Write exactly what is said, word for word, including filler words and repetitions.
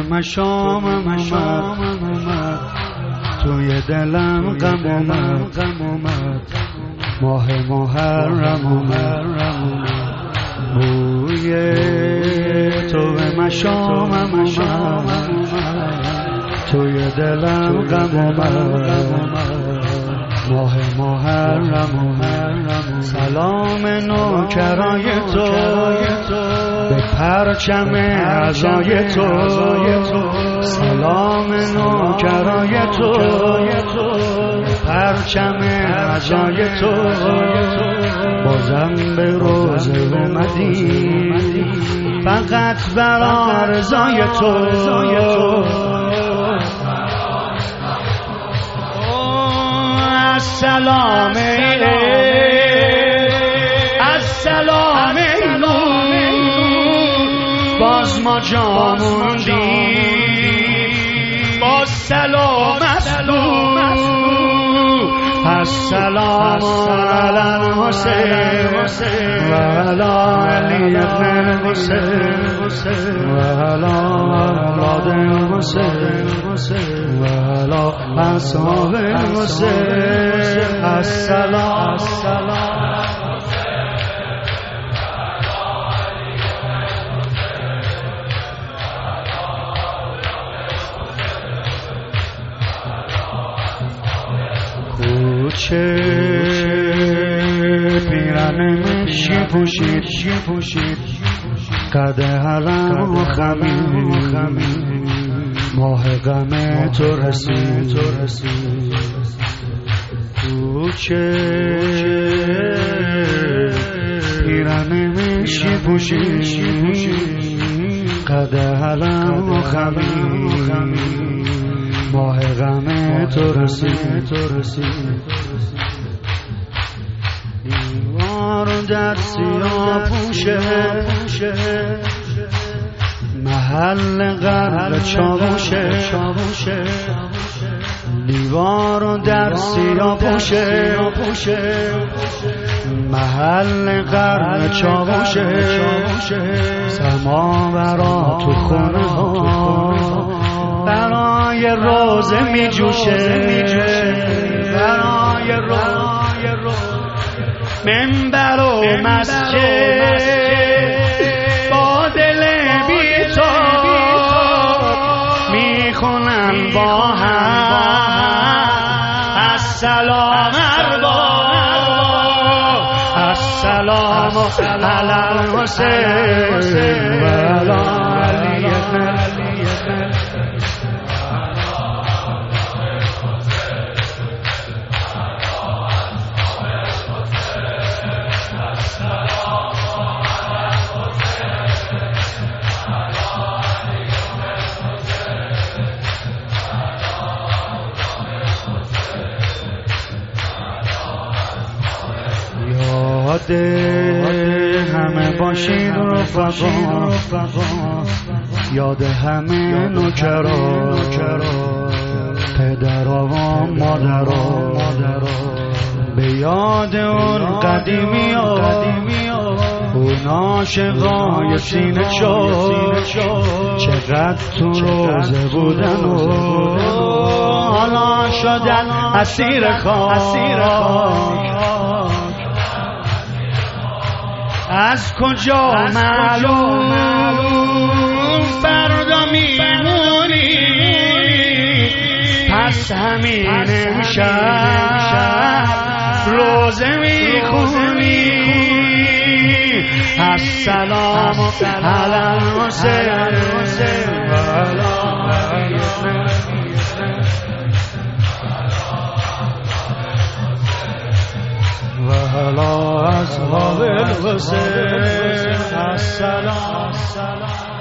مشام اومد توی دلم غم اومد ماه محرم اومد بوی تو به مشام اومد توی دلم غم اومد ماه محرم اومد سلام نوکرای تو به پرچم عزای تو سلام نوکرای تو به پرچم عزای تو بازم به روزه اومدی فقط برا رضای تو السلام السلام باز ما جا موندیم باز سلامت السلام علی الحسین و علی علی ابن الحسین و علی اولاد الحسین و علی اصحاب الحسین السلام کوچه پیرن مشی پوشید قد حرم و خمید ماه غم تو رسید کوچه پیرن مشی پوشید قد حرم و خمید ماه غم تو رسید دیوار در سیاه پوشه محل غرق چاوشه دیوار در سیاه پوشه محل غرق چاوشه سماورا تو خونه ها برای روزه می جوشه برای روزه منبر و مسجد با دل بی تو می خونن با هم السلام السلام علی الحسین و علی علی یاد همه باشید رفقا یاد همه نوکرا پدرها و مادرها به یاد اون قدیمی ها اون عاشقای سینه چاک چقدر تو روزه بودن و حالا شدن اسیر خاک از کجا معلوم فردا میمونی پس همین امشب روزه میخونی السلام علی الحسین و علی و علی اصحاب الحسین السلام